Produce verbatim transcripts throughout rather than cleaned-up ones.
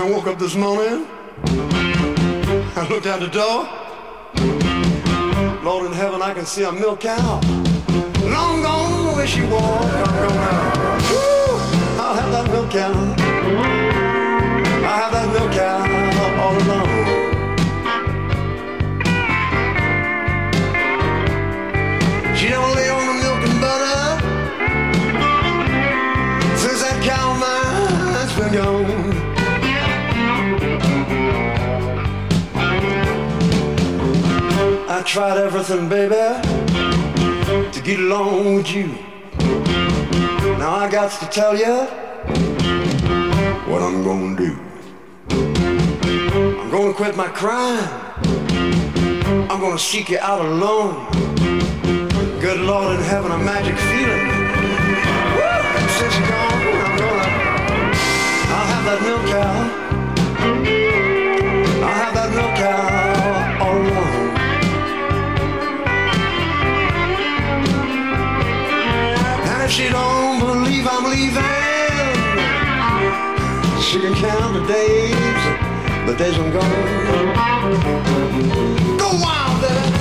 I woke up this morning, I looked out the door. Lord in heaven, I can see a milk cow. Long gone the way she walked. I'm gonna, woo, I'll have that milk cow. I'll have that milk cow all alone. She don't lay on the milk and butter since that cow of mine's been gone. I tried everything, baby, to get along with you. Now I got to tell you what I'm gonna do. I'm gonna quit my crime. I'm gonna seek you out alone. Good Lord in heaven, a magic feeling. Woo! Since you're gone, I'm gonna, I'll have that milk cow. I'll have that milk cow all alone. And if she don't believe I'm leaving, she can count the days, the days I'm gone. Go wild, baby.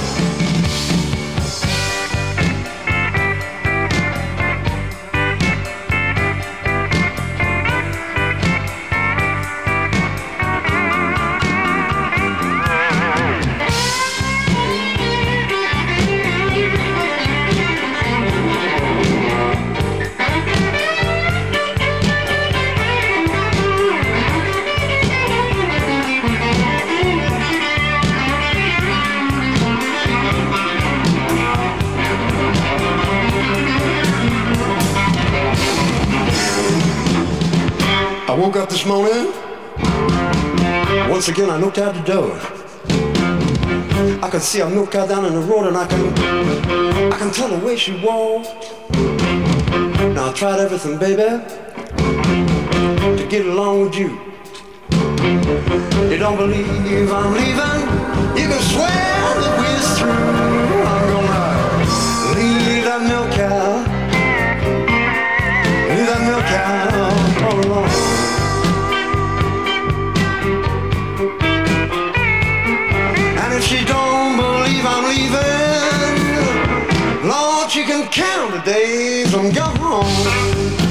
I woke up this morning. Once again, I looked out the door. I could see a milk cow down in the road, and I can, I can tell the way she walked. Now I tried everything, baby, to get along with you. You don't believe I'm leaving? You can swear that we're through. I'm gonna leave that milk cow, leave that milk cow all alone. If she don't believe I'm leaving, Lord, she can count the days I'm gone.